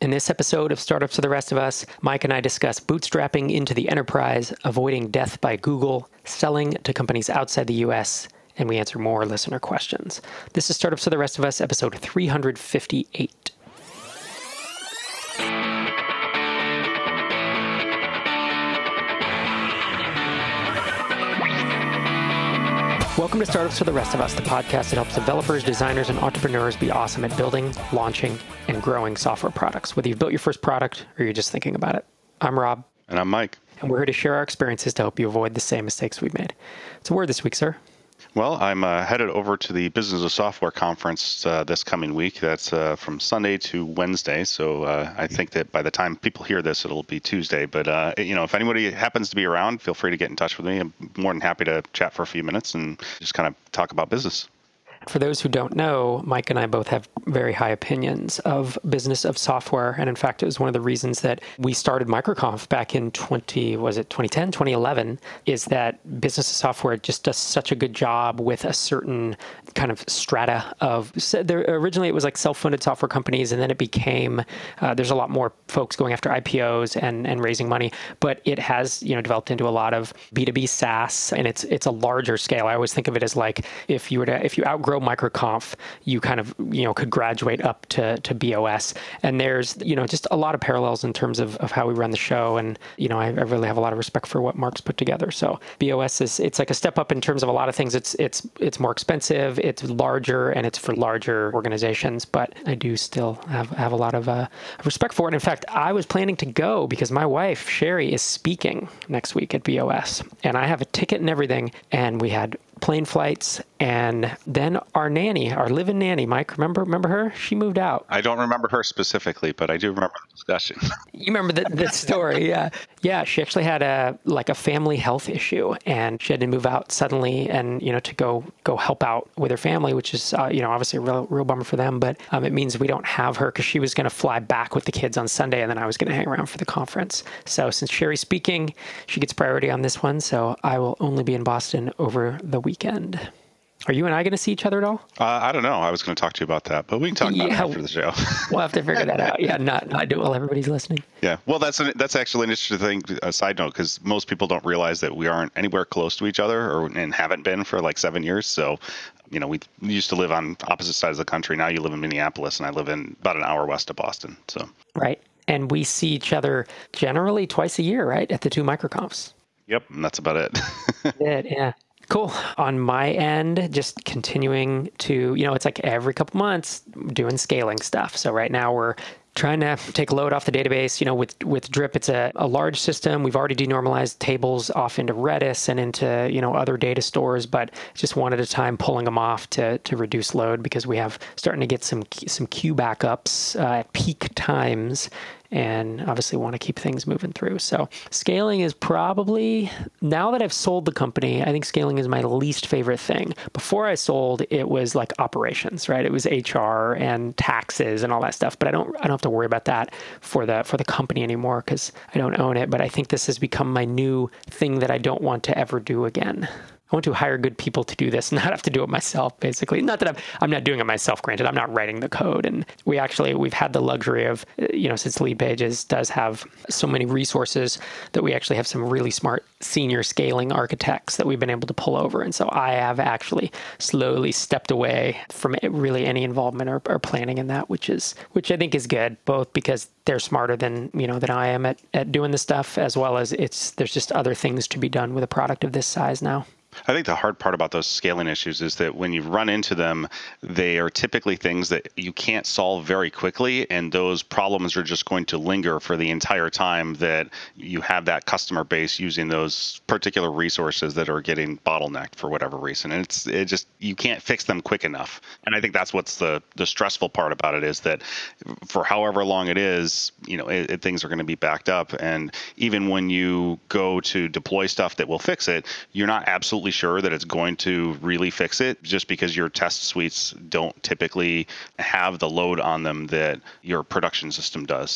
In this episode of Startups for the Rest of Us, Mike and I discuss bootstrapping into the enterprise, avoiding death by Google, selling to companies outside the US, and we answer more listener questions. This is Startups for the Rest of Us, episode 358. Welcome to Startups for the Rest of Us, the podcast that helps developers, designers, and entrepreneurs be awesome at building, launching, and growing software products, whether you've built your first product or you're just thinking about it. I'm Rob. And I'm Mike. And we're here to share our experiences to help you avoid the same mistakes we've made. So word this week, sir? Well, I'm headed over to the Business of Software conference this coming week. That's from Sunday to Wednesday. So I think that by the time people hear this, it'll be Tuesday. But, if anybody happens to be around, feel free to get in touch with me. I'm more than happy to chat for a few minutes and just kind of talk about business. For those who don't know, Mike and I both have very high opinions of business of software. And in fact, it was one of the reasons that we started MicroConf back in 2011, is that business of software just does such a good job with a certain kind of strata of, originally it was like self-funded software companies, and then it became, there's a lot more folks going after IPOs and raising money, but it has, developed into a lot of B2B SaaS, and it's a larger scale. I always think of it as like, if you outgrow MicroConf, you kind of, could graduate up to BOS. And there's, just a lot of parallels in terms of how we run the show. And, I really have a lot of respect for what Mark's put together. So BOS it's like a step up in terms of a lot of things. It's more expensive, it's larger, and it's for larger organizations. But I do still have a lot of respect for it. In fact, I was planning to go because my wife, Sherry, is speaking next week at BOS. And I have a ticket and everything. And we had plane flights, and then our live-in nanny, Mike, remember her? She moved out. I don't remember her specifically, but I do remember the discussion. You remember the story, yeah. Yeah, she actually had a family health issue, and she had to move out suddenly and, to go help out with her family, which is, obviously a real bummer for them, but it means we don't have her because she was going to fly back with the kids on Sunday, and then I was going to hang around for the conference. So since Sherry's speaking, she gets priority on this one, so I will only be in Boston over the weekend. Are you and I going to see each other at all? I don't know. I was going to talk to you about that, but we can talk about it after the show. We'll have to figure that out. Yeah, not do it while everybody's listening. Yeah, well, that's actually an interesting thing, a side note, because most people don't realize that we aren't anywhere close to each other and haven't been for like 7 years. So, we used to live on opposite sides of the country. Now you live in Minneapolis, and I live in about an hour west of Boston. So right. And we see each other generally twice a year, right, at the two MicroConfs. Yep, and that's about it. Yeah. Cool. On my end, just continuing to, it's like every couple months doing scaling stuff. So right now we're trying to take a load off the database. With Drip, it's a large system. We've already denormalized tables off into Redis and into, other data stores, but just one at a time pulling them off to reduce load because we have starting to get some queue backups at peak times, and obviously want to keep things moving through. So scaling is probably, now that I've sold the company, I think scaling is my least favorite thing. Before I sold, it was like operations, right? It was HR and taxes and all that stuff, but I don't have to worry about that for the company anymore because I don't own it. But I think this has become my new thing that I don't want to ever do again. I want to hire good people to do this, not have to do it myself, basically. Not that I'm not doing it myself, granted. I'm not writing the code. And we've had the luxury of, since Leadpages does have so many resources, that we actually have some really smart senior scaling architects that we've been able to pull over. And so I have actually slowly stepped away from really any involvement or planning in that, which I think is good, both because they're smarter than I am at doing this stuff, as well as there's just other things to be done with a product of this size now. I think the hard part about those scaling issues is that when you run into them, they are typically things that you can't solve very quickly, and those problems are just going to linger for the entire time that you have that customer base using those particular resources that are getting bottlenecked for whatever reason. And you can't fix them quick enough. And I think that's what's the stressful part about it, is that for however long it is, things are going to be backed up. And even when you go to deploy stuff that will fix it, you're not absolutely sure that it's going to really fix it, just because your test suites don't typically have the load on them that your production system does. So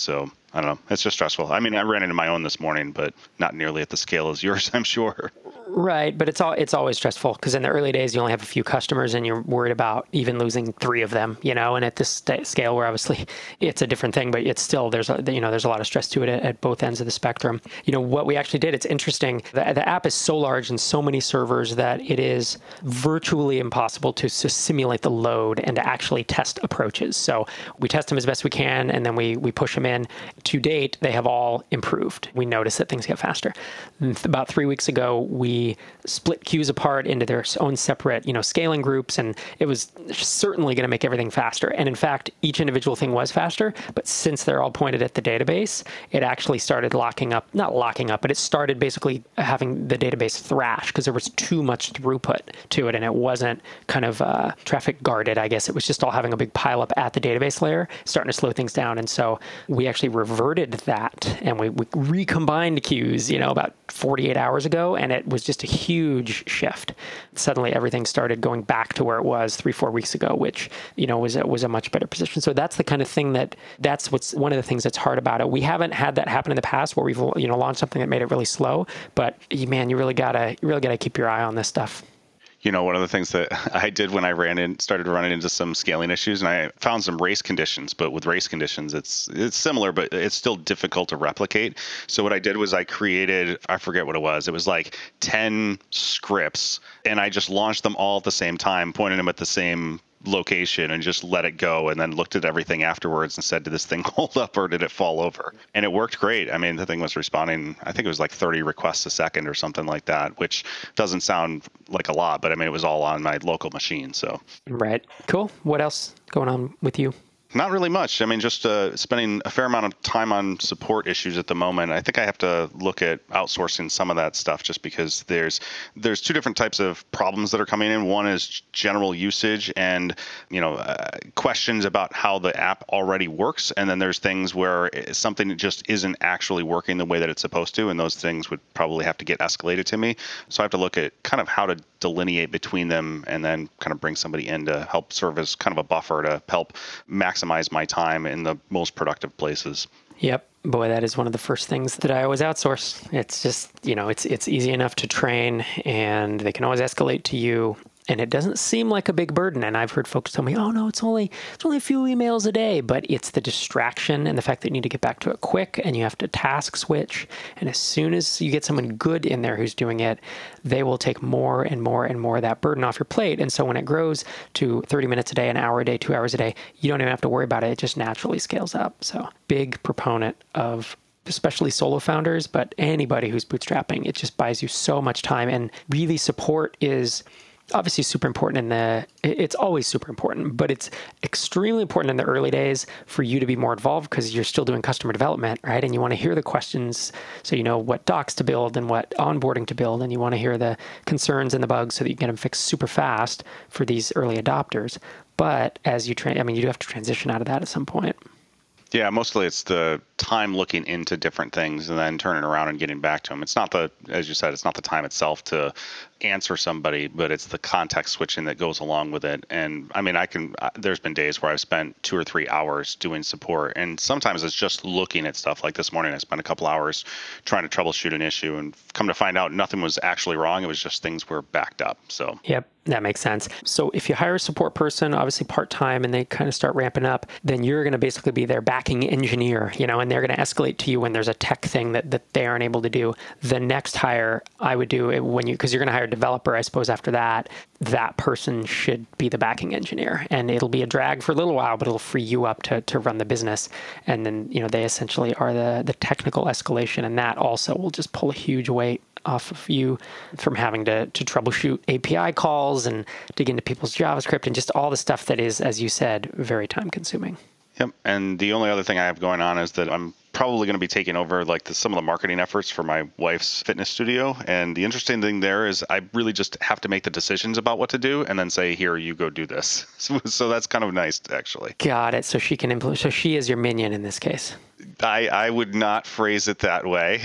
I don't know. It's just stressful. I mean, I ran into my own this morning, but not nearly at the scale as yours, I'm sure. Right, but it's always stressful because in the early days you only have a few customers and you're worried about even losing 3 of them, and at this scale where obviously it's a different thing, but it's still there's a lot of stress to it at both ends of the spectrum. What we actually did, it's interesting. The app is so large and so many servers that it is virtually impossible to simulate the load and to actually test approaches. So we test them as best we can and then we push them in. To date, they have all improved. We notice that things get faster. About 3 weeks ago, we split queues apart into their own separate, scaling groups, and it was certainly going to make everything faster. And in fact, each individual thing was faster, but since they're all pointed at the database, it actually started not locking up, but it started basically having the database thrash because there was too much throughput to it, and it wasn't kind of traffic guarded, I guess. It was just all having a big pileup at the database layer, starting to slow things down. And so we actually reverted that, and we recombined queues, about 48 hours ago, and it was just a huge shift. Suddenly everything started going back to where it was 3-4 weeks ago, which, was a much better position. So that's the kind of thing that's what's one of the things that's hard about it. We haven't had that happen in the past where we've, launched something that made it really slow, but man, you really gotta keep your eye on this stuff. One of the things that I did when I started running into some scaling issues, and I found some race conditions, but with race conditions, it's similar, but it's still difficult to replicate. So what I did was I created, I forget what it was like 10 scripts, and I just launched them all at the same time, pointed them at the same location and just let it go, and then looked at everything afterwards and said, did this thing hold up or did it fall over? And it worked great. I mean, the thing was responding, I think it was like 30 requests a second or something like that, which doesn't sound like a lot, but I mean, it was all on my local machine. So right. Cool. What else going on with you? Not really much. I mean, just spending a fair amount of time on support issues at the moment. I think I have to look at outsourcing some of that stuff just because there's 2 different types of problems that are coming in. One is general usage and, questions about how the app already works. And then there's things where something just isn't actually working the way that it's supposed to. And those things would probably have to get escalated to me. So I have to look at kind of how to delineate between them and then kind of bring somebody in to help serve as kind of a buffer to help maximize my time in the most productive places. Yep. Boy, that is one of the first things that I always outsource. It's just, it's easy enough to train and they can always escalate to you. And it doesn't seem like a big burden. And I've heard folks tell me, oh, no, it's only a few emails a day. But it's the distraction and the fact that you need to get back to it quick and you have to task switch. And as soon as you get someone good in there who's doing it, they will take more and more and more of that burden off your plate. And so when it grows to 30 minutes a day, an hour a day, 2 hours a day, you don't even have to worry about it. It just naturally scales up. So big proponent of especially solo founders, but anybody who's bootstrapping, it just buys you so much time. And really support is obviously super important it's always super important, but it's extremely important in the early days for you to be more involved because you're still doing customer development, right? And you want to hear the questions so you know what docs to build and what onboarding to build, and you want to hear the concerns and the bugs so that you can get them fixed super fast for these early adopters. But as you you do have to transition out of that at some point. Yeah, mostly it's the time looking into different things and then turning around and getting back to them. It's not as you said, it's not the time itself to answer somebody, but it's the context switching that goes along with it. And I mean, there's been days where I've spent 2 or 3 hours doing support, and sometimes it's just looking at stuff. Like this morning, I spent a couple hours trying to troubleshoot an issue and come to find out nothing was actually wrong. It was just things were backed up. So yep. That makes sense. So if you hire a support person, obviously part-time, and they kind of start ramping up, then you're going to basically be their backing engineer, and they're going to escalate to you when there's a tech thing that they aren't able to do. The next hire I would do because you're going to hire a developer, I suppose after that person should be the backing engineer, and it'll be a drag for a little while, but it'll free you up to run the business. And then, they essentially are the technical escalation, and that also will just pull a huge weight off of you from having to troubleshoot API calls and dig into people's JavaScript and just all the stuff that is, as you said, very time consuming. Yep. And the only other thing I have going on is that I'm probably going to be taking over some of the marketing efforts for my wife's fitness studio. And the interesting thing there is I really just have to make the decisions about what to do and then say, here, you go do this. So that's kind of nice, actually. Got it. So she can implement. So she is your minion in this case. I would not phrase it that way.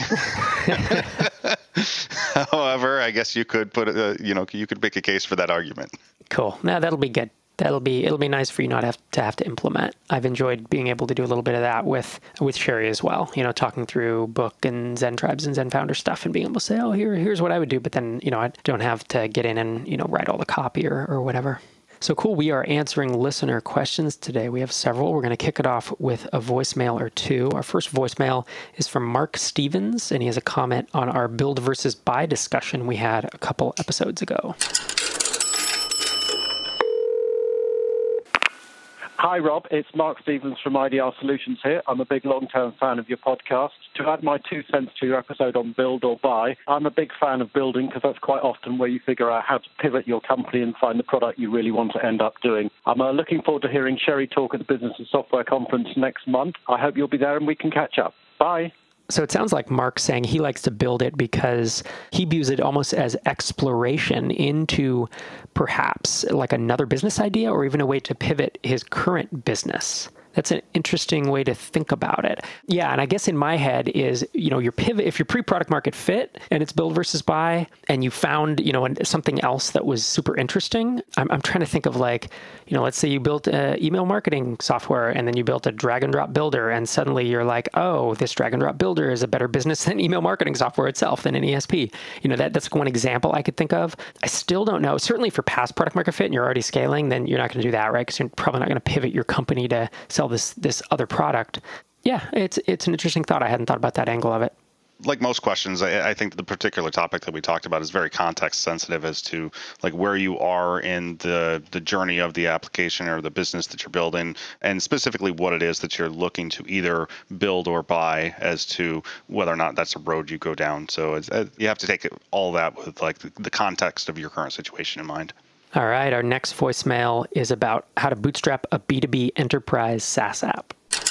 However, I guess you could you could make a case for that argument. Cool. Now that'll be good. It'll be nice for you not to have to implement. I've enjoyed being able to do a little bit of that with Sherry as well. Talking through book and Zen Tribes and Zen Founder stuff and being able to say, oh, here's what I would do. But then, I don't have to get in and, write all the copy or whatever. So cool. We are answering listener questions today. We have several. We're going to kick it off with a voicemail or two. Our first voicemail is from Mark Stevens, and he has a comment on our build versus buy discussion we had a couple episodes ago. Hi, Rob. It's Mark Stevens from IDR Solutions here. I'm a big long-term fan of your podcast. To add my 2 cents to your episode on build or buy, I'm a big fan of building because that's quite often where you figure out how to pivot your company and find the product you really want to end up doing. I'm looking forward to hearing Sherry talk at the Business and Software Conference next month. I hope you'll be there and we can catch up. Bye. So it sounds like Mark's saying he likes to build it because he views it almost as exploration into perhaps like another business idea or even a way to pivot his current business. That's an interesting way to think about it. Yeah, and I guess in my head is, your pivot, if you're pre-product market fit and it's build versus buy, and you found, something else that was super interesting, I'm trying to think of let's say you built email marketing software and then you built a drag and drop builder and suddenly you're like, oh, this drag and drop builder is a better business than email marketing software itself, than an ESP. That's one example I could think of. I still don't know. Certainly for past product market fit and you're already scaling, then you're not going to do that, right? Because you're probably not going to pivot your company to sell this other product. Yeah, it's an interesting thought. I hadn't thought about that angle of it. Like most questions, I think the particular topic that we talked about is very context sensitive as to where you are in the journey of the application or the business that you're building, and specifically what it is that you're looking to either build or buy as to whether or not that's a road you go down. So you have to take all that with the context of your current situation in mind. All right, our next voicemail is about how to bootstrap a B2B enterprise SaaS app.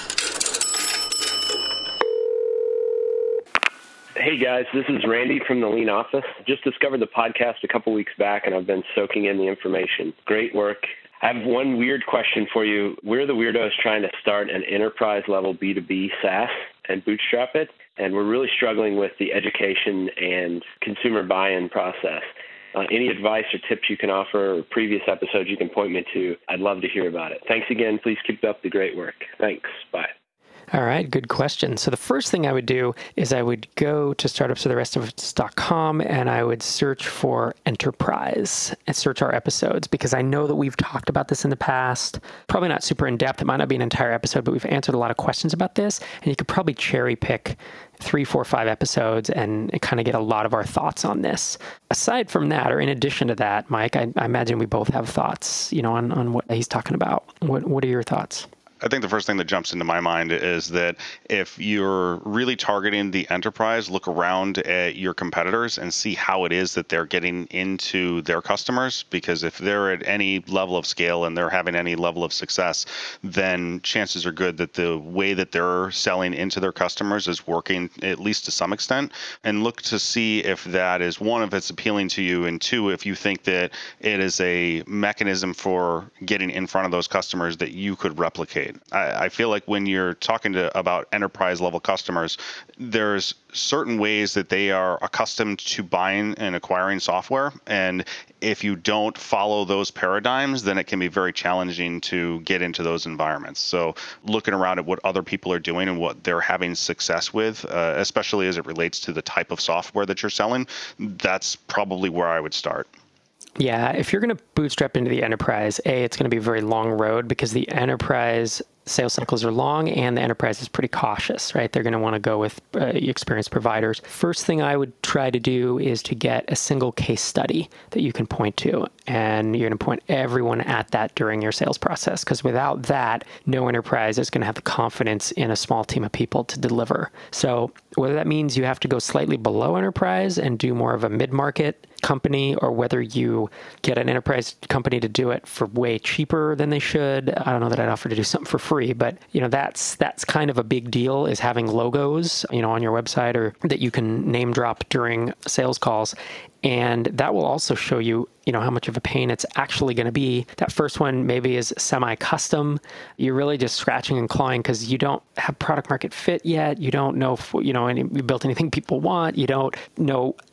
Hey guys, this is Randy from the Lean Office. Just discovered the podcast a couple weeks back and I've been soaking in the information. Great work. I have one weird question for you. We're the weirdos trying to start an enterprise level B2B SaaS and bootstrap it, and we're really struggling with the education and consumer buy-in process. Any advice or tips you can offer or previous episodes you can point me to, I'd love to hear about it. Thanks again. Please keep up the great work. Thanks. Bye. All right, good question. So the first thing I would do is I would go to startupsfortherestofus.com and I would search for enterprise and search our episodes, because I know that we've talked about this in the past. Probably not super in depth. It might not be an entire episode, but we've answered a lot of questions about this. And you could probably cherry pick 3, 4, 5 episodes and kind of get a lot of our thoughts on this. Aside from that, or in addition to that, Mike, I imagine we both have thoughts, on what he's talking about. What are your thoughts? I think the first thing that jumps into my mind is that if you're really targeting the enterprise, look around at your competitors and see how it is that they're getting into their customers. Because if they're at any level of scale and they're having any level of success, then chances are good that the way that they're selling into their customers is working, at least to some extent. And look to see if that is, one, if it's appealing to you, and two, if you think that it is a mechanism for getting in front of those customers that you could replicate. I feel like when you're talking about enterprise level customers, there's certain ways that they are accustomed to buying and acquiring software. And if you don't follow those paradigms, then it can be very challenging to get into those environments. So looking around at what other people are doing and what they're having success with, especially as it relates to the type of software that you're selling, that's probably where I would start. Yeah, if you're going to bootstrap into the enterprise, it's going to be a very long road because the enterprise sales cycles are long and the enterprise is pretty cautious, right? They're going to want to go with experienced providers. First thing I would try to do is to get a single case study that you can point to, and you're going to point everyone at that during your sales process, because without that, no enterprise is going to have the confidence in a small team of people to deliver. So whether that means you have to go slightly below enterprise and do more of a mid-market company, or whether you get an enterprise company to do it for way cheaper than they should. I don't know that I'd offer to do something for free, but that's kind of a big deal, is having logos, on your website, or that you can name drop during sales calls. And that will also show you, how much of a pain it's actually going to be. That first one maybe is semi-custom. You're really just scratching and clawing because you don't have product market fit yet. You don't know if, you built anything people want. You don't know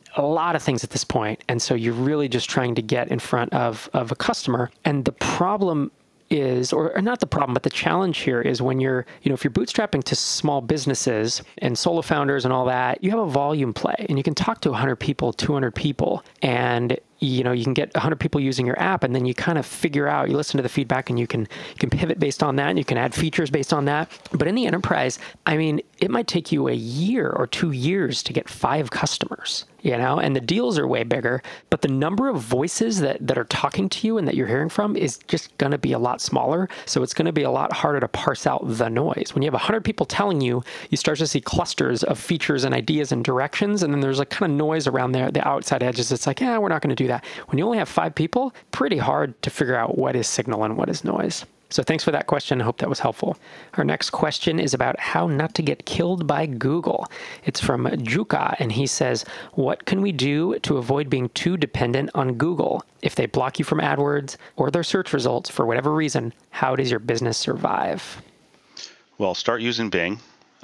a lot of things at this point. And so you're really just trying to get in front of a customer. And the problem is, or not the problem, but the challenge here is when you're, if you're bootstrapping to small businesses and solo founders and all that, you have a volume play and you can talk to 100 people, 200 people, and you can get 100 people using your app, and then you kind of figure out, you listen to the feedback, and you can pivot based on that, and you can add features based on that. But in the enterprise, it might take you a year or 2 years to get 5 customers, and the deals are way bigger, but the number of voices that are talking to you and that you're hearing from is just going to be a lot smaller. So it's going to be a lot harder to parse out the noise. When you have 100 people telling you, you start to see clusters of features and ideas and directions, and then there's like kind of noise around there, the outside edges. It's like, we're not going to do that. When you only have 5 people, pretty hard to figure out what is signal and what is noise. So thanks for that question. I hope that was helpful. Our next question is about how not to get killed by Google. It's from Juka, and he says, what can we do to avoid being too dependent on Google? If they block you from AdWords or their search results for whatever reason, how does your business survive? Well, start using Bing.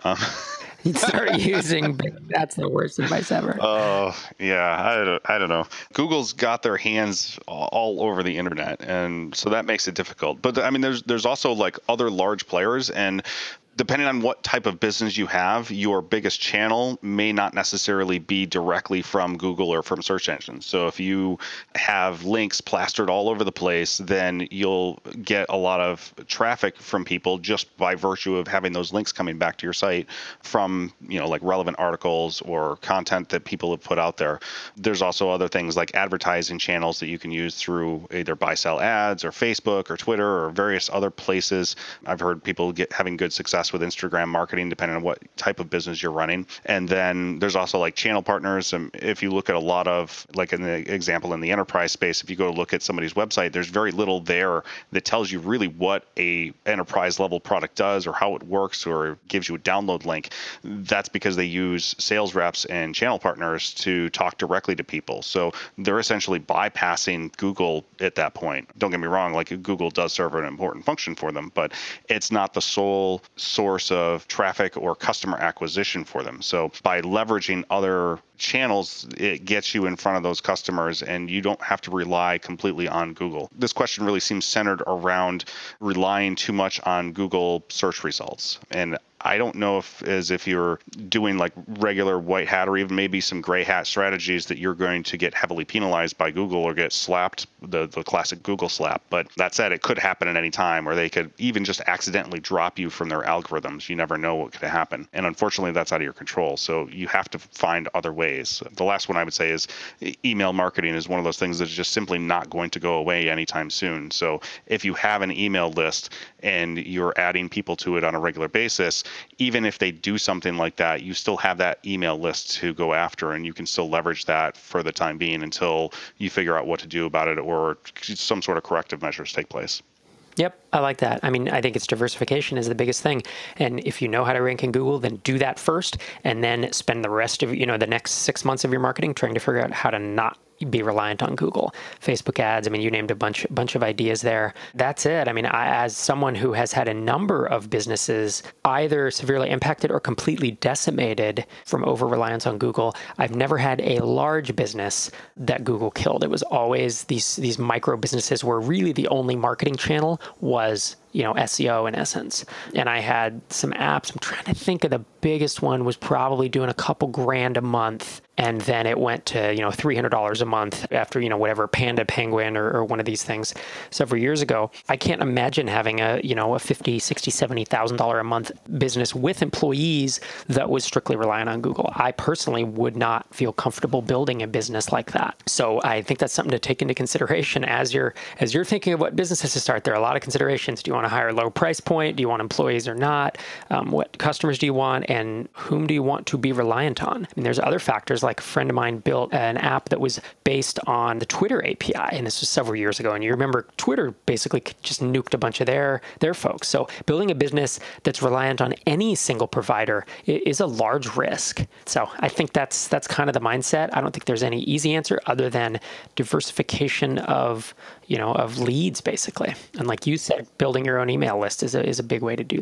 You'd start using, that's the worst advice ever. Oh, yeah. I don't know. Google's got their hands all over the internet, and so that makes it difficult. But there's also like other large players, and depending on what type of business you have, your biggest channel may not necessarily be directly from Google or from search engines. So if you have links plastered all over the place, then you'll get a lot of traffic from people just by virtue of having those links coming back to your site from, like relevant articles or content that people have put out there. There's also other things like advertising channels that you can use through either buy-sell ads or Facebook or Twitter or various other places. I've heard people having good success with Instagram marketing, depending on what type of business you're running. And then there's also like channel partners. And if you look at a lot of, like in the example in the enterprise space, if you go look at somebody's website, there's very little there that tells you really what a enterprise level product does or how it works or gives you a download link. That's because they use sales reps and channel partners to talk directly to people. So they're essentially bypassing Google at that point. Don't get me wrong, like Google does serve an important function for them, but it's not the sole source of traffic or customer acquisition for them. So by leveraging other channels, it gets you in front of those customers and you don't have to rely completely on Google. This question really seems centered around relying too much on Google search results. And I don't know if you're doing like regular white hat or even maybe some gray hat strategies that you're going to get heavily penalized by Google or get slapped, the classic Google slap. But that said, it could happen at any time, or they could even just accidentally drop you from their algorithms. You never know what could happen. And unfortunately, that's out of your control. So you have to find other ways. The last one I would say is email marketing is one of those things that's just simply not going to go away anytime soon. So if you have an email list and you're adding people to it on a regular basis, even if they do something like that, you still have that email list to go after, and you can still leverage that for the time being until you figure out what to do about it or some sort of corrective measures take place. Yep, I like that. I think it's diversification is the biggest thing. And if you know how to rank in Google, then do that first, and then spend the rest of, the next 6 months of your marketing trying to figure out how to not be reliant on Google, Facebook ads. You named a bunch of ideas there. That's it. As someone who has had a number of businesses either severely impacted or completely decimated from over-reliance on Google, I've never had a large business that Google killed. It was always these micro businesses where really the only marketing channel was SEO in essence. And I had some apps. I'm trying to think of the biggest one was probably doing a couple grand a month. And then it went to, $300 a month after, whatever Panda Penguin or one of these things several years ago. I can't imagine having a $50,000, $60,000, $70,000 a month business with employees that was strictly reliant on Google. I personally would not feel comfortable building a business like that. So I think that's something to take into consideration as you're thinking of what businesses to start. There are a lot of considerations. Do you want to hire a low price point? Do you want employees or not? What customers do you want? And whom do you want to be reliant on? There's other factors. Like a friend of mine built an app that was based on the Twitter API, and this was several years ago. And you remember Twitter basically just nuked a bunch of their folks. So building a business that's reliant on any single provider is a large risk. So I think that's kind of the mindset. I don't think there's any easy answer other than diversification of leads, basically. And like you said, building your own email list is a big way to do that.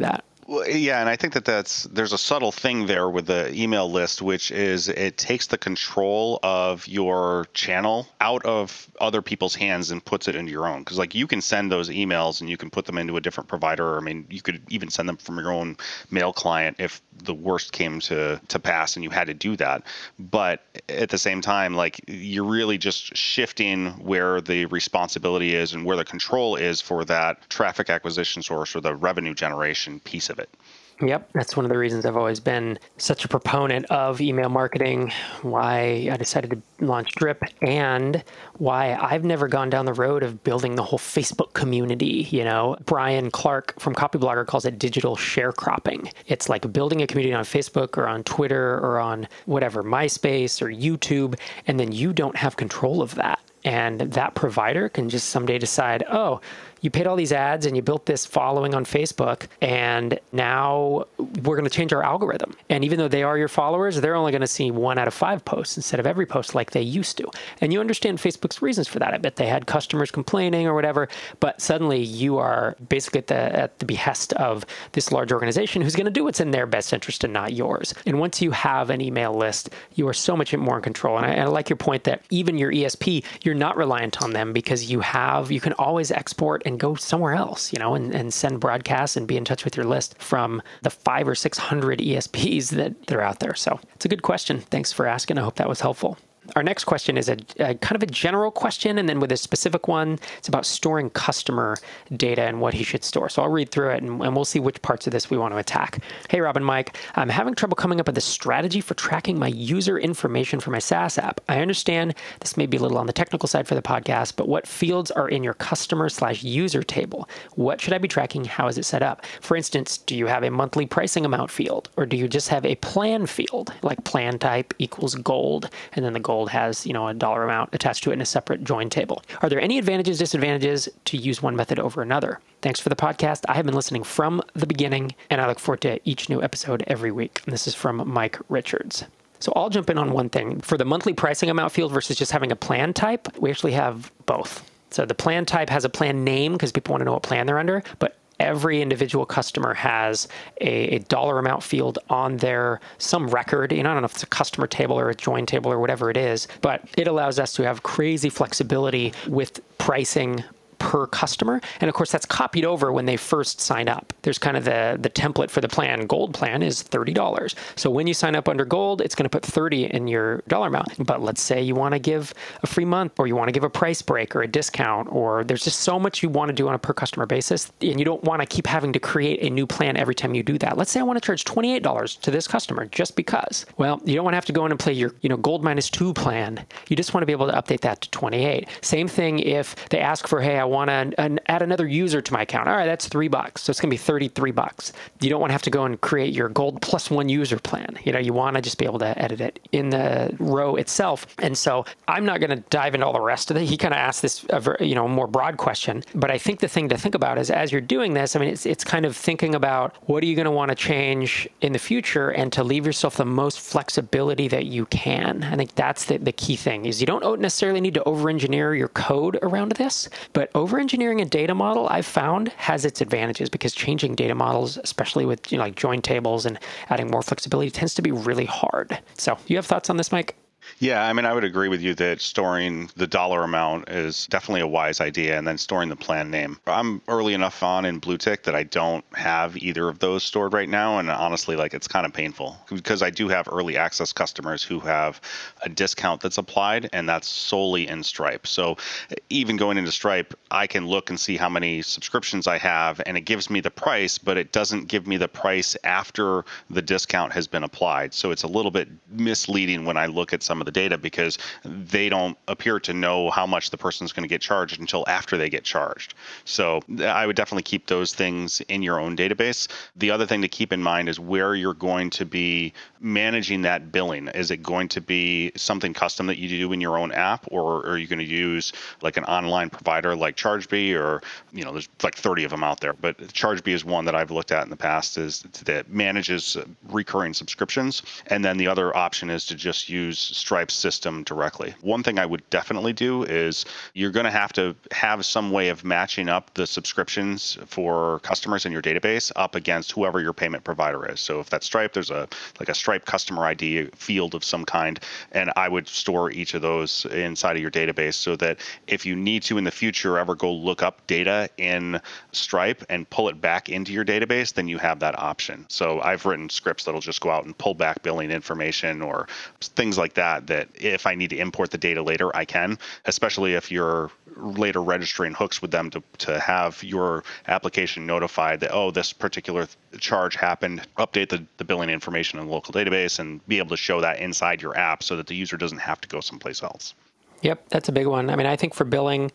Well, yeah, and I think there's a subtle thing there with the email list, which is it takes the control of your channel out of other people's hands and puts it into your own. Because like you can send those emails and you can put them into a different provider. I mean, you could even send them from your own mail client if the worst came to pass and you had to do that. But at the same time, like you're really just shifting where the responsibility is and where the control is for that traffic acquisition source or the revenue generation piece of it. Yep, that's one of the reasons I've always been such a proponent of email marketing, why I decided to launch Drip, and why I've never gone down the road of building the whole Facebook community. You know, Brian Clark from Copyblogger calls it digital sharecropping. It's like building a community on Facebook or on Twitter or on whatever, MySpace or YouTube, and then you don't have control of that. And that provider can just someday decide, oh, you paid all these ads and you built this following on Facebook, and now we're going to change our algorithm. And even though they are your followers, they're only going to see 1 out of 5 posts instead of every post like they used to. And you understand Facebook's reasons for that. I bet they had customers complaining or whatever, but suddenly you are basically at the behest of this large organization who's going to do what's in their best interest and not yours. And once you have an email list, you are so much more in control. And I like your point that even your ESP, you're not reliant on them because you can always export and go somewhere else, you know, and send broadcasts and be in touch with your list from the 500 or 600 ESPs that are out there. So it's a good question. Thanks for asking. I hope that was helpful. Our next question is a kind of a general question, and then with a specific one, it's about storing customer data and what he should store. So I'll read through it, and we'll see which parts of this we want to attack. Hey, Rob and Mike, I'm having trouble coming up with a strategy for tracking my user information for my SaaS app. I understand this may be a little on the technical side for the podcast, but what fields are in your customer/user table? What should I be tracking? How is it set up? For instance, do you have a monthly pricing amount field, or do you just have a plan field, like plan type equals gold, and then the gold has, a dollar amount attached to it in a separate join table? Are there any advantages, disadvantages to use one method over another? Thanks for the podcast. I have been listening from the beginning, and I look forward to each new episode every week. And this is from Mike Richards. So I'll jump in on one thing. For the monthly pricing amount field versus just having a plan type, we actually have both. So the plan type has a plan name because people want to know what plan they're under, but every individual customer has a dollar amount field on some record. I don't know if it's a customer table or a join table or whatever it is, but it allows us to have crazy flexibility with pricing per customer. And of course, that's copied over when they first sign up. There's kind of the template for the plan. Gold plan is $30. So when you sign up under gold, it's going to put 30 in your dollar amount. But let's say you want to give a free month, or you want to give a price break or a discount, or there's just so much you want to do on a per customer basis, and you don't want to keep having to create a new plan every time you do that. Let's say I want to charge $28 to this customer just because. Well, you don't want to have to go in and play your gold -2 plan. You just want to be able to update that to 28. Same thing if they ask for, hey, I want to add another user to my account. All right, that's $3. So it's going to be $33. You don't want to have to go and create your gold +1 user plan. You want to just be able to edit it in the row itself. And so I'm not going to dive into all the rest of it. He kind of asked this, more broad question. But I think the thing to think about is as you're doing this, it's kind of thinking about what are you going to want to change in the future and to leave yourself the most flexibility that you can. I think that's the key thing is you don't necessarily need to over-engineer your code around this, but over-engineering a data model I've found has its advantages because changing data models, especially with like join tables and adding more flexibility, tends to be really hard. So you have thoughts on this, Mike? Yeah, I would agree with you that storing the dollar amount is definitely a wise idea, and then storing the plan name. I'm early enough on in Bluetick that I don't have either of those stored right now, and honestly, it's kind of painful because I do have early access customers who have a discount that's applied, and that's solely in Stripe. So even going into Stripe, I can look and see how many subscriptions I have, and it gives me the price, but it doesn't give me the price after the discount has been applied. So it's a little bit misleading when I look at some of the data because they don't appear to know how much the person's going to get charged until after they get charged. So I would definitely keep those things in your own database. The other thing to keep in mind is where you're going to be managing that billing. Is it going to be something custom that you do in your own app, or are you going to use like an online provider like Chargebee, or there's like 30 of them out there, but Chargebee is one that I've looked at in the past that manages recurring subscriptions. And then the other option is to just use Stripe's system directly. One thing I would definitely do is you're going to have some way of matching up the subscriptions for customers in your database up against whoever your payment provider is. So if that's Stripe, there's a Stripe customer ID field of some kind, and I would store each of those inside of your database so that if you need to in the future ever go look up data in Stripe and pull it back into your database, then you have that option. So I've written scripts that'll just go out and pull back billing information or things like that if I need to import the data later, I can, especially if you're later registering hooks with them to have your application notified that, oh, this particular charge happened, update the billing information in the local database and be able to show that inside your app so that the user doesn't have to go someplace else. Yep, that's a big one. I mean, I think for billing,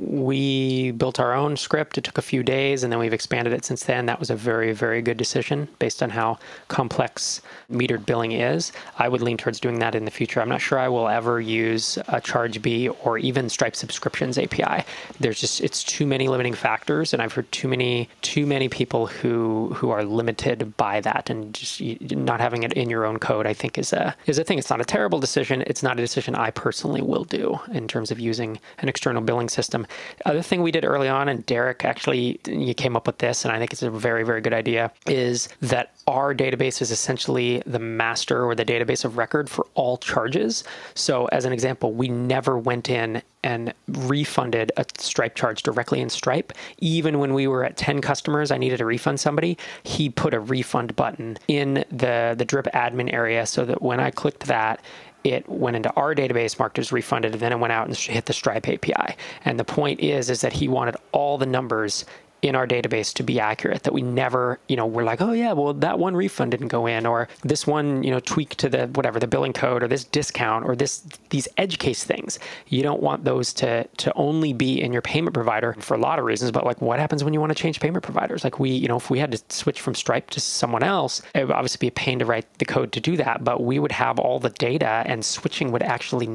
we built our own script. It took a few days, and then we've expanded it since then. That was a very, very good decision based on how complex metered billing is. I would lean towards doing that in the future. I'm not sure I will ever use a ChargeBee or even Stripe Subscriptions API. It's too many limiting factors, and I've heard too many people who are limited by that, and just not having it in your own code, I think, is a thing. It's not a terrible decision. It's not a decision I personally will do in terms of using an external billing system. Other thing we did early on, and Derek, actually, you came up with this, and I think it's a very, very good idea, is that our database is essentially the master or the database of record for all charges. So as an example, we never went in and refunded a Stripe charge directly in Stripe. Even when we were at 10 customers, I needed to refund somebody, he put a refund button in the Drip admin area so that when I clicked that, it went into our database, marked as refunded, and then it went out and hit the Stripe API. And the point is that he wanted all the numbers in our database to be accurate, that we never, we're like, oh yeah, well, that one refund didn't go in, or this one, tweak to the billing code, or this discount, or these edge case things. You don't want those to only be in your payment provider for a lot of reasons, but like what happens when you want to change payment providers? Like if we had to switch from Stripe to someone else, it would obviously be a pain to write the code to do that, but we would have all the data and switching would actually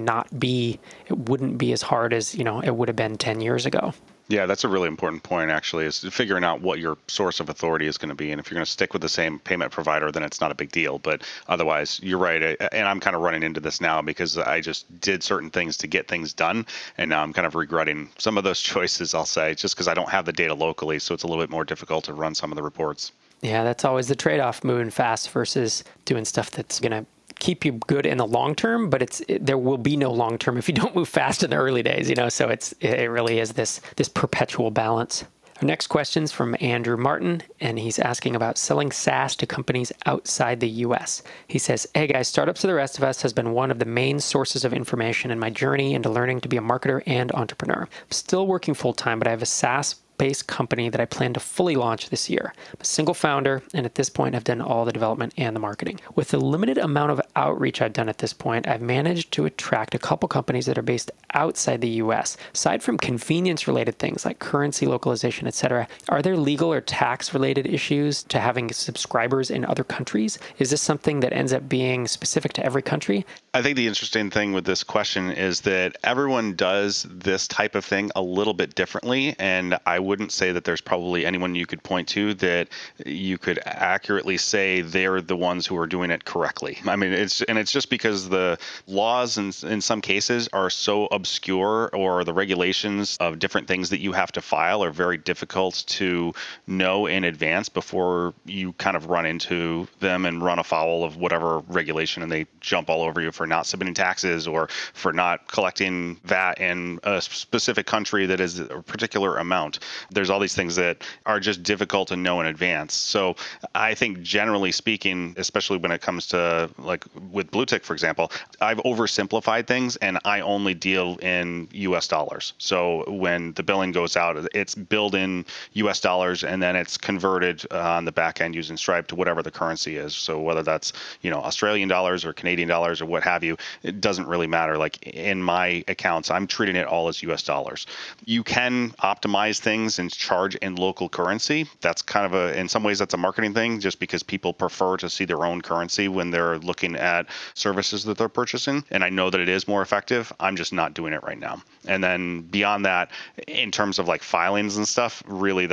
it wouldn't be as hard as, it would have been 10 years ago. Yeah, that's a really important point, actually, is figuring out what your source of authority is going to be. And if you're going to stick with the same payment provider, then it's not a big deal. But otherwise, you're right. And I'm kind of running into this now because I just did certain things to get things done. And now I'm kind of regretting some of those choices, I'll say, just because I don't have the data locally. So it's a little bit more difficult to run some of the reports. Yeah, that's always the trade-off, moving fast versus doing stuff that's going to keep you good in the long term, but there will be no long term if you don't move fast in the early days, So it really is this perpetual balance. Our next question's from Andrew Martin, and he's asking about selling SaaS to companies outside the US. He says, "Hey guys, Startups to the Rest of Us has been one of the main sources of information in my journey into learning to be a marketer and entrepreneur. I'm still working full time, but I have a SaaS-based company that I plan to fully launch this year. I'm a single founder, and at this point, I've done all the development and the marketing. With the limited amount of outreach I've done at this point, I've managed to attract a couple companies that are based outside the US. Aside from convenience-related things like currency localization, etc., are there legal or tax-related issues to having subscribers in other countries? Is this something that ends up being specific to every country?" I think the interesting thing with this question is that everyone does this type of thing a little bit differently, and I wouldn't say that there's probably anyone you could point to that you could accurately say they're the ones who are doing it correctly. I mean, it's just because the laws in some cases are so obscure, or the regulations of different things that you have to file are very difficult to know in advance before you kind of run into them and run afoul of whatever regulation, and they jump all over you for not submitting taxes or for not collecting VAT in a specific country that is a particular amount. There's all these things that are just difficult to know in advance. So I think generally speaking, especially when it comes to like with BlueTick, for example, I've oversimplified things and I only deal in US dollars. So when the billing goes out, it's billed in US dollars and then it's converted on the back end using Stripe to whatever the currency is. So whether that's, Australian dollars or Canadian dollars or what have you, it doesn't really matter. Like in my accounts, I'm treating it all as US dollars. You can optimize things and charge in local currency. That's kind of in some ways that's a marketing thing, just because people prefer to see their own currency when they're looking at services that they're purchasing. And I know that it is more effective. I'm just not doing it right now. And then beyond that, in terms of like filings and stuff, really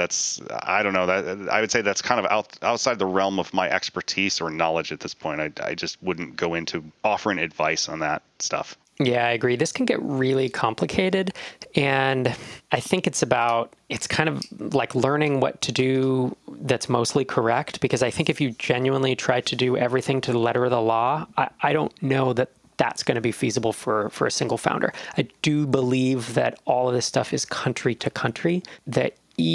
I don't know, that I would say that's kind of outside the realm of my expertise or knowledge at this point. I just wouldn't go into offering advice on that stuff. Yeah, I agree. This can get really complicated. And I think it's kind of like learning what to do that's mostly correct. Because I think if you genuinely try to do everything to the letter of the law, I don't know that that's going to be feasible for a single founder. I do believe that all of this stuff is country to country, that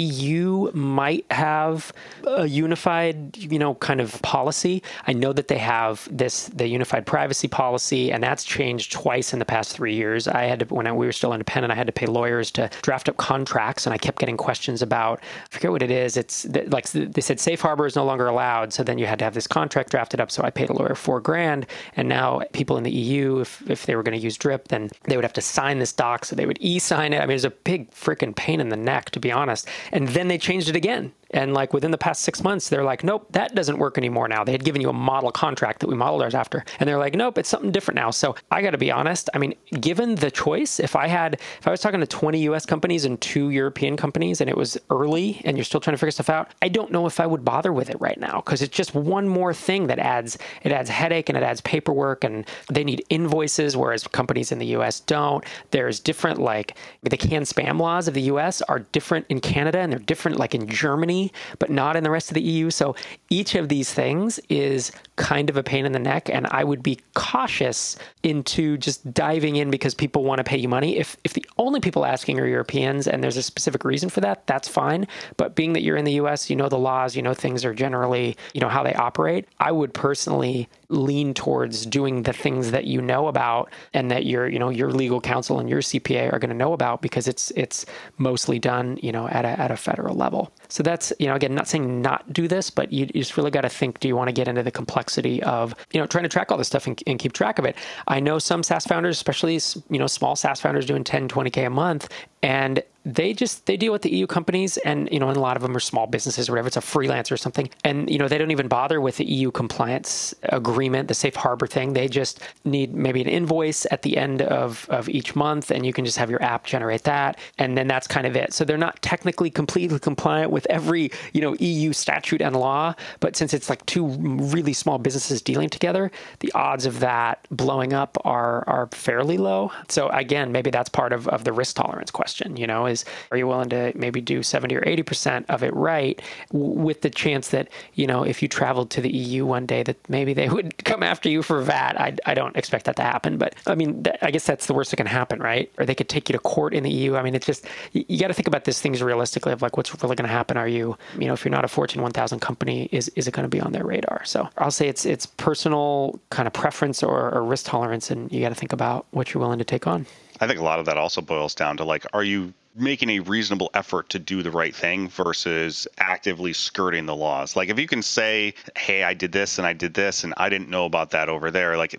EU might have a unified, kind of policy. I know that they have the unified privacy policy, and that's changed twice in the past 3 years. When we were still independent, I had to pay lawyers to draft up contracts, and I kept getting questions about, I forget what it is. It's like they said safe harbor is no longer allowed. So then you had to have this contract drafted up. So I paid a lawyer $4,000. And now people in the EU, if they were going to use DRIP, then they would have to sign this doc. So they would e-sign it. I mean, it was a big freaking pain in the neck, to be honest. And then they changed it again. And like within the past 6 months, they're like, nope, that doesn't work anymore now. They had given you a model contract that we modeled ours after. And they're like, nope, it's something different now. So I got to be honest. I mean, given the choice, if I was talking to 20 US companies and 2 European companies and it was early and you're still trying to figure stuff out, I don't know if I would bother with it right now, because it's just one more thing that adds headache and it adds paperwork, and they need invoices, whereas companies in the US don't. There's different, like the canned spam laws of the US are different in Canada, and they're different like in Germany, but not in the rest of the EU. So each of these things is kind of a pain in the neck, and I would be cautious into just diving in because people want to pay you money. If the only people asking are Europeans and there's a specific reason for that, that's fine. But being that you're in the US, you know the laws, you know things are generally, how they operate, I would personally lean towards doing the things that you know about and that your legal counsel and your CPA are going to know about, because it's mostly done, at a federal level. So that's, again, not saying not do this, but you just really got to think, do you want to get into the complexity of, trying to track all this stuff and keep track of it? I know some SaaS founders, especially, small SaaS founders doing 10, 20K a month, and they deal with the EU companies, and, and a lot of them are small businesses or whatever. It's a freelancer or something. And, they don't even bother with the EU compliance agreement, the safe harbor thing. They just need maybe an invoice at the end of each month, and you can just have your app generate that. And then that's kind of it. So they're not technically completely compliant with every, EU statute and law. But since it's like 2 really small businesses dealing together, the odds of that blowing up are fairly low. So again, maybe that's part of the risk tolerance question, are you willing to maybe do 70 or 80% of it right, with the chance that, if you traveled to the EU one day, that maybe they would come after you for VAT. I don't expect that to happen, but I mean, I guess that's the worst that can happen, right? Or they could take you to court in the EU. I mean, it's just, you got to think about these things realistically of like, what's really going to happen? Are you, if you're not a Fortune 1000 company, is it going to be on their radar? So I'll say it's personal kind of preference or risk tolerance, and you got to think about what you're willing to take on. I think a lot of that also boils down to like, are you making a reasonable effort to do the right thing versus actively skirting the laws? Like if you can say, hey, I did this and I did this and I didn't know about that over there. Like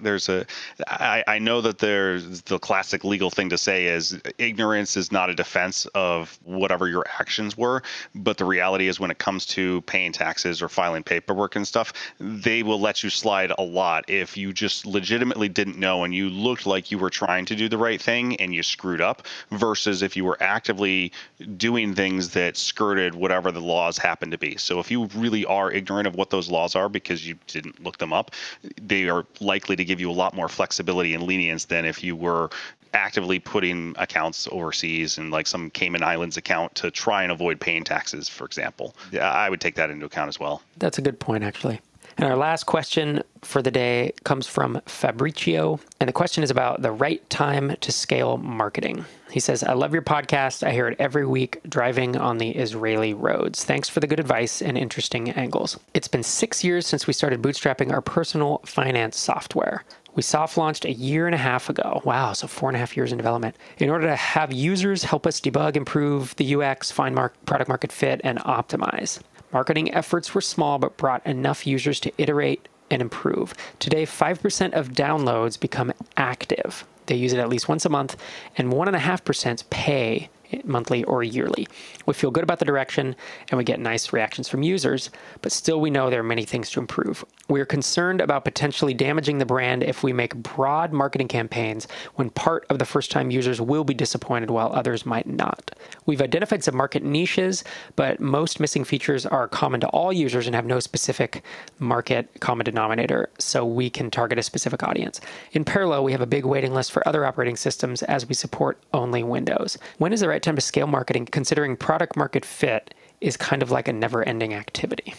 I know that there's the classic legal thing to say is ignorance is not a defense of whatever your actions were. But the reality is when it comes to paying taxes or filing paperwork and stuff, they will let you slide a lot if you just legitimately didn't know and you looked like you were trying to do the right thing and you screwed up, versus if you were actively doing things that skirted whatever the laws happen to be. So if you really are ignorant of what those laws are because you didn't look them up, they are likely to give you a lot more flexibility and lenience than if you were actively putting accounts overseas and like some Cayman Islands account to try and avoid paying taxes, for example. I would take that into account as well. That's a good point, actually. And our last question for the day comes from Fabricio. And the question is about the right time to scale marketing. He says, I love your podcast. I hear it every week driving on the Israeli roads. Thanks for the good advice and interesting angles. It's been 6 years since we started bootstrapping our personal finance software. We soft launched a year and a half ago. Wow, so 4.5 years in development. In order to have users help us debug, improve the UX, find product market fit, and optimize. Marketing efforts were small, but brought enough users to iterate and improve. Today, 5% of downloads become active. They use it at least once a month, and 1.5% pay monthly or yearly. We feel good about the direction, and we get nice reactions from users, but still we know there are many things to improve. We are concerned about potentially damaging the brand if we make broad marketing campaigns when part of the first-time users will be disappointed while others might not. We've identified some market niches, but most missing features are common to all users and have no specific market common denominator, so we can target a specific audience. In parallel, we have a big waiting list for other operating systems as we support only Windows. When is the right time to scale marketing, considering product market fit is kind of like a never-ending activity?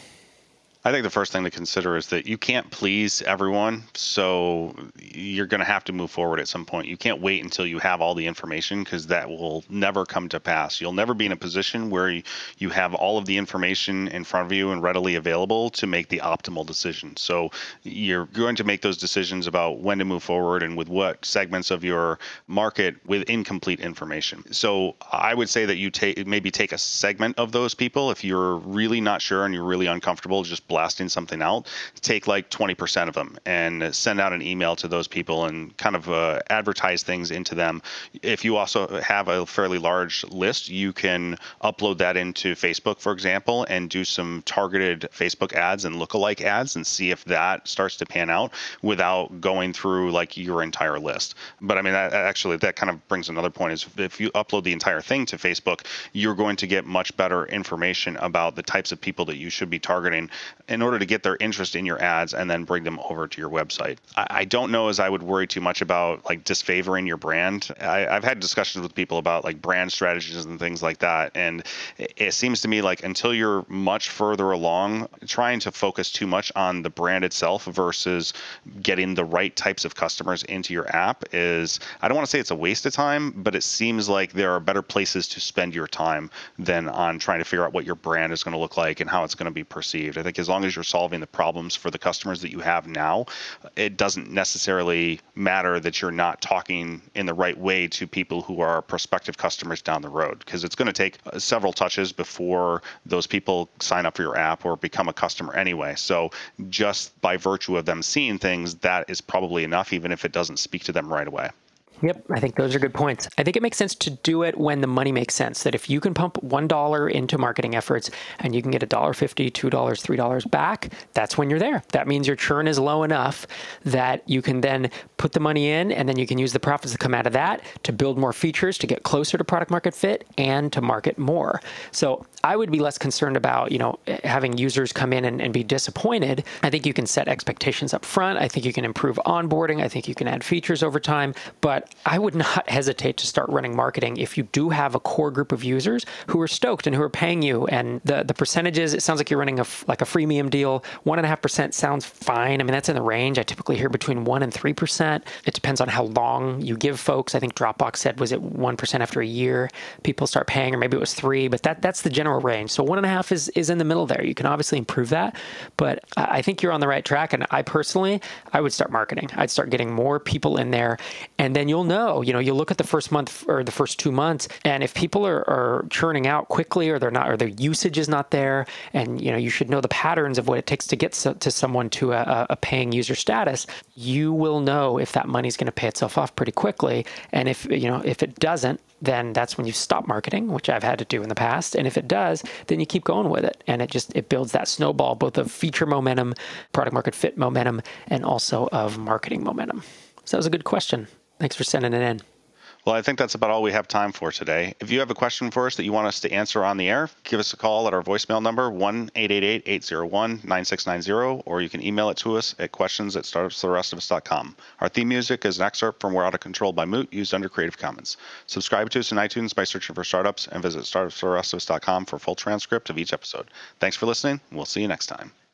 I think the first thing to consider is that you can't please everyone, so you're going to have to move forward at some point. You can't wait until you have all the information, because that will never come to pass. You'll never be in a position where you have all of the information in front of you and readily available to make the optimal decision. So you're going to make those decisions about when to move forward and with what segments of your market with incomplete information. So I would say that you maybe take a segment of those people. If you're really not sure and you're really uncomfortable just blasting something out, take like 20% of them and send out an email to those people and kind of advertise things into them. If you also have a fairly large list, you can upload that into Facebook, for example, and do some targeted Facebook ads and lookalike ads and see if that starts to pan out without going through like your entire list. But I mean, that kind of brings another point, is if you upload the entire thing to Facebook, you're going to get much better information about the types of people that you should be targeting in order to get their interest in your ads and then bring them over to your website. I don't know as I would worry too much about like disfavoring your brand. I've had discussions with people about like brand strategies and things like that. And it seems to me like until you're much further along, trying to focus too much on the brand itself versus getting the right types of customers into your app is, I don't want to say it's a waste of time, but it seems like there are better places to spend your time than on trying to figure out what your brand is going to look like and how it's going to be perceived. I think as long as you're solving the problems for the customers that you have now, it doesn't necessarily matter that you're not talking in the right way to people who are prospective customers down the road, because it's going to take several touches before those people sign up for your app or become a customer anyway. So just by virtue of them seeing things, that is probably enough, even if it doesn't speak to them right away. Yep, I think those are good points. I think it makes sense to do it when the money makes sense, that if you can pump $1 into marketing efforts and you can get $1.50, $2, $3 back, that's when you're there. That means your churn is low enough that you can then put the money in, and then you can use the profits that come out of that to build more features, to get closer to product market fit, and to market more. So I would be less concerned about, having users come in and be disappointed. I think you can set expectations up front. I think you can improve onboarding. I think you can add features over time. But I would not hesitate to start running marketing if you do have a core group of users who are stoked and who are paying you. And the percentages, it sounds like you're running a freemium deal. 1.5% sounds fine. I mean, that's in the range. I typically hear between 1% and 3%. It depends on how long you give folks. I think Dropbox said, was it 1% after a year? People start paying, or maybe it was 3%, but that's the general range. So 1.5% is in the middle there. You can obviously improve that, but I think you're on the right track. And I would start marketing. I'd start getting more people in there, and then you'll you'll look at the first month or the first 2 months, and if people are churning out quickly, or they're not, or their usage is not there, and you should know the patterns of what it takes to get to someone to a paying user status, you will know if that money's going to pay itself off pretty quickly. And if it doesn't, then that's when you stop marketing, which I've had to do in the past. And if it does, then you keep going with it. And it builds that snowball, both of feature momentum, product market fit momentum, and also of marketing momentum. So that was a good question. Thanks for sending it in. Well, I think that's about all we have time for today. If you have a question for us that you want us to answer on the air, give us a call at our voicemail number, 1-888-801-9690, or you can email it to us at questions@startupstherestofus.com. Our theme music is an excerpt from We're Out of Control by Moot, used under Creative Commons. Subscribe to us in iTunes by searching for Startups, and visit startupstherestofus.com for a full transcript of each episode. Thanks for listening. We'll see you next time.